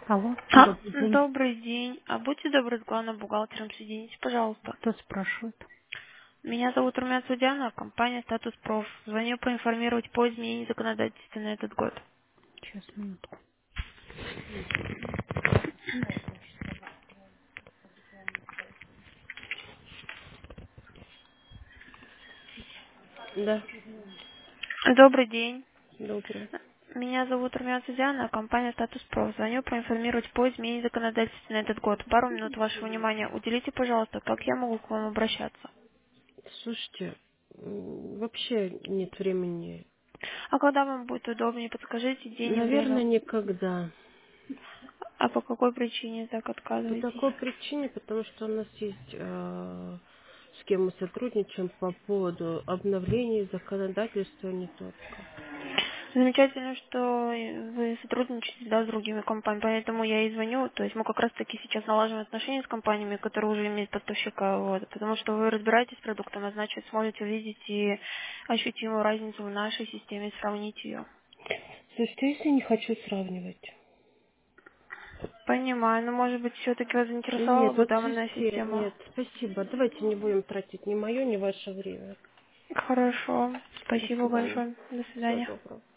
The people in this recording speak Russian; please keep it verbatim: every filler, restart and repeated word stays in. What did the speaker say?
Алло, А, добрый день. добрый день. А будьте добры, с главным бухгалтером соедините, пожалуйста. Кто спрашивает? Меня зовут Румянцева Диана, компания «Статус Проф». Звоню проинформировать по изменению законодательства на этот год. Сейчас, минутку. Да, Добрый день. добрый. Меня зовут Румянцева Диана, компания «Статус Проф». Звоню проинформировать по изменению законодательства на этот год. Пару минут вашего внимания. Уделите, пожалуйста, как я могу к вам обращаться. Слушайте, м, вообще нет времени. А когда вам будет удобнее, подскажите день и Наверное, время. никогда. А по какой причине так По отказываетесь? такой причине, потому что у нас есть, э, с кем мы сотрудничаем по поводу обновления законодательства не только. Замечательно, что вы сотрудничаете, да, с другими компаниями, поэтому я и звоню. То есть мы как раз таки сейчас налаживаем отношения с компаниями, которые уже имеют поставщика, вот, потому что вы разбираетесь с продуктом, а значит сможете увидеть и ощутимую разницу в нашей системе, сравнить ее. Слушайте, если не хочу сравнивать. Понимаю, но может быть все-таки вас заинтересовала Нет, бы вот данная слушайте, система. нет, спасибо. Давайте не будем тратить ни мое, ни ваше время. Хорошо, До спасибо свидания. большое, до Всего свидания. доброго.